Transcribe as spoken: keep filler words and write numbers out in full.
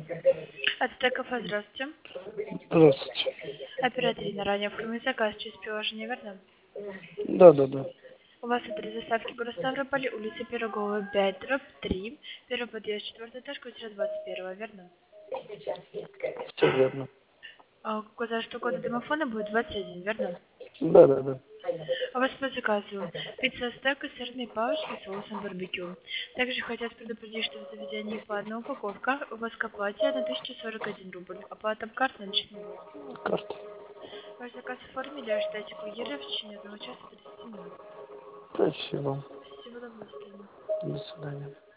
Это кафе, здравствуйте. Здравствуйте. Операторина, ранее оформили заказ через приложение, верно? Да, да, да. У вас адрес доставки город Ставрополь, улица Пирогова, пять, дробь три, первый подъезд, четвертый этаж, квартира двадцать один, верно? Все верно. А указать, что код домофона будет двадцать один, верно? Да, да, да. У вас по заказу пицца стейк, сырный палочки с соусом барбекю. Также хотят предупредить, что в заведении по одной упаковка у вас к оплате на тысячу сорок один рубль. Оплата картой наличными. Карта. Ваш заказ оформили, ожидайте курьера в течение одного часа тридцати минут. Спасибо. Всего доброго, до свидания. До свидания.